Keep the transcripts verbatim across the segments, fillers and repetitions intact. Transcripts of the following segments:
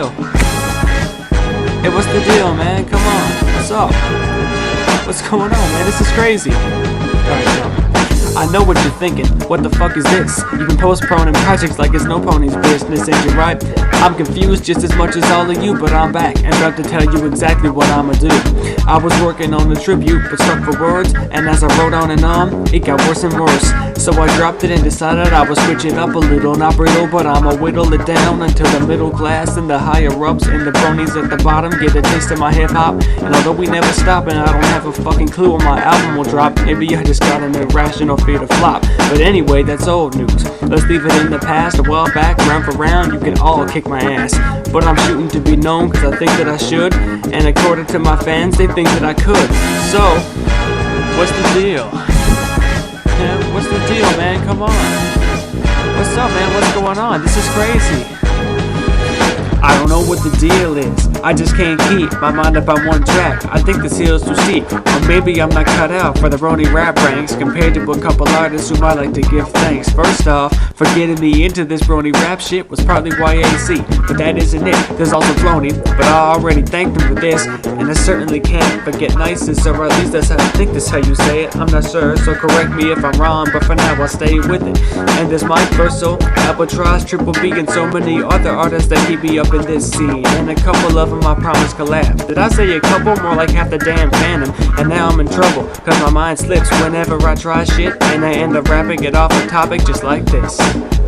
deal? Hey, what's the deal, man? Come on. What's up? What's going on, man? This is crazy. Alright, now. I know what you're thinking. What the fuck is this? You've been postponing projects like it's no pony's business, ain't you right? I'm confused just as much as all of you, but I'm back and about to tell you exactly what I'ma do. I was working on the tribute, but stuck for words, and as I wrote on and on, it got worse and worse. So I dropped it and decided I would switch it up a little. Not brittle, but I'ma whittle it down until the middle class and the higher ups and the bronies at the bottom get a taste of my hip hop. And although we never stop and I don't have a fucking clue when my album will drop, maybe I just got an irrational fear to flop. But anyway, that's old news. Let's leave it in the past. A while back, round for round, you can all kick my ass. But I'm shooting to be known cause I think that I should, and according to my fans, they think that I could. So, what's the deal? Yeah, what's the deal, man? Come on. What's up, man? What's going on? This is crazy. I don't know what the deal is. I just can't keep my mind up on one track. I think this hill's too steep, or maybe I'm not cut out for the brony rap ranks compared to a couple artists who might like to give thanks. First off, for getting me into this brony rap shit was probably Y A C, but that isn't it. There's also brony, but I already thanked them for this, and I certainly can't forget niceness, or at least that's how I think that's how you say it. I'm not sure, so correct me if I'm wrong, but for now I'll stay with it. And there's Mike Verso, Albatross, Triple B, and so many other artists that keep me up in this scene, and a couple of them I promise collab. Did I say a couple? More like half the damn phantom. And now I'm in trouble, cause my mind slips whenever I try shit, and I end up rapping it off a topic just like this.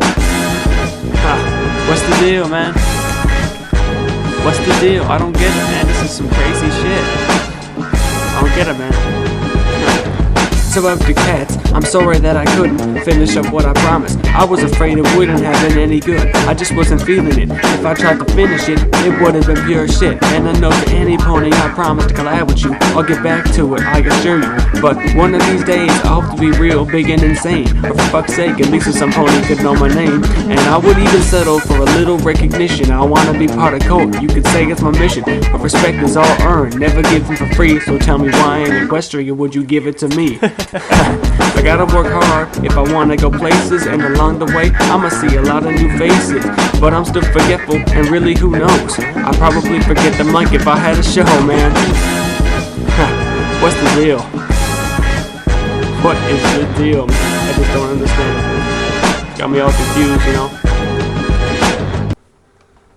Ha, what's the deal, man? What's the deal? I don't get it, man. This is some crazy shit. I don't get it, man. So after Cats, I'm sorry that I couldn't finish up what I promised. I was afraid it wouldn't have been any good. I just wasn't feeling it. If I tried to finish it, it would have been pure shit. And I know for any pony I promised to collab with you, I'll get back to it, I assure you. But one of these days, I hope to be real, big and insane. But for fuck's sake, at least some pony could know my name. And I would even settle for a little recognition. I wanna be part of code, you could say it's my mission. But respect is all earned, never given for free. So tell me why in Equestria would you give it to me? I gotta work hard if I wanna go places, and along the way I'ma see a lot of new faces. But I'm still forgetful, and really who knows, I'd probably forget the mic if I had a show, man. What's the deal? What is the deal, man? I just don't understand. Got me all confused, you know.